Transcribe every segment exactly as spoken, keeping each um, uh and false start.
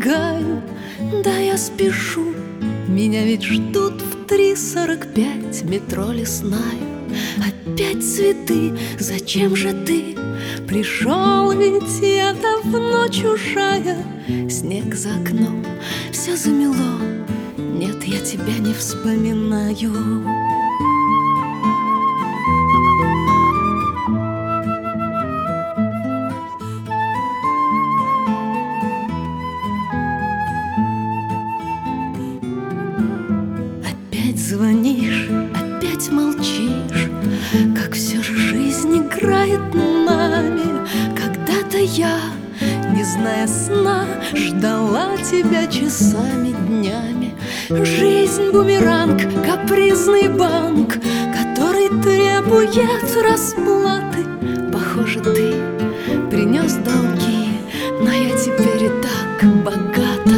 убегаю, да я спешу. Меня ведь ждут в три сорок пять, метро лесная. Опять цветы, зачем же ты пришел? Ведь я давно чужая. Снег за окном, все замело. Нет, я тебя не вспоминаю. Опять звонишь, опять молчишь. Как все же жизнь играет нами. Когда-то я, не зная сна, ждала тебя часами, днями. Жизнь бумеранг, капризный банк, который требует расплаты. Похоже, ты принес долги, но я теперь и так богата.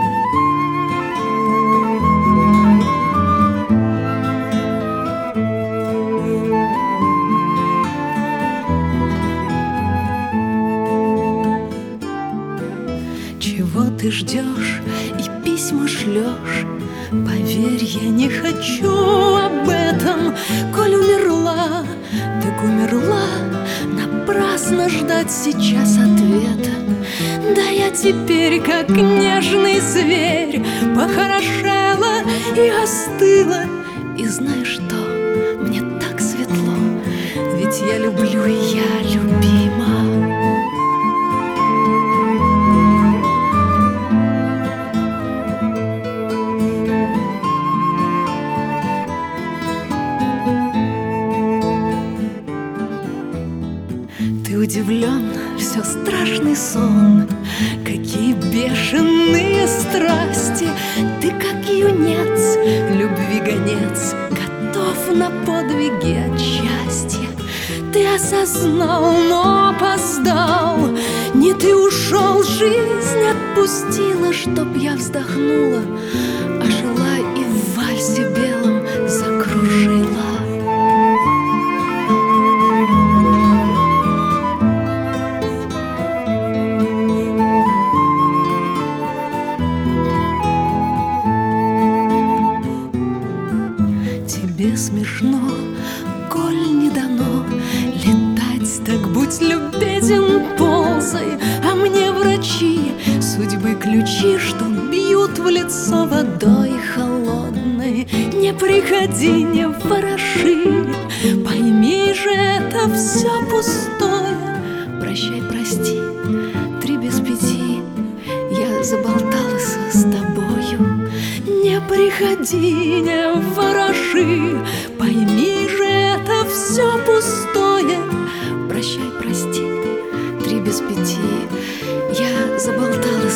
Чего ты ждешь и письма шлешь? Поверь, я не хочу об этом. Коль умерла, так умерла. Напрасно ждать сейчас ответа. Да я теперь, как нежный зверь, похорошела и остыла. И знаешь что? Мне так светло, ведь я люблю, и я любима. Ты удивлен, все страшный сон. Какие бешеные страсти. Ты как юнец, любви гонец, готов на подвиги от счастья. Ты осознал, но опоздал. Не ты ушел, жизнь отпустила, чтоб я вздохнула, а жила и в вальсе белом закружила. Тебе смешно, коль не дано летать, так будь любезен, ползай. А мне врачи судьбы ключи, что бьют в лицо водой холодной. Не приходи, не вороши, пойми же, это все пустое. Прощай, прости, три без пяти, я заболталась с тобою. Не приходи, не вороши, пойми же, это все пустое. Прощай, прости, три без пяти, я заболталась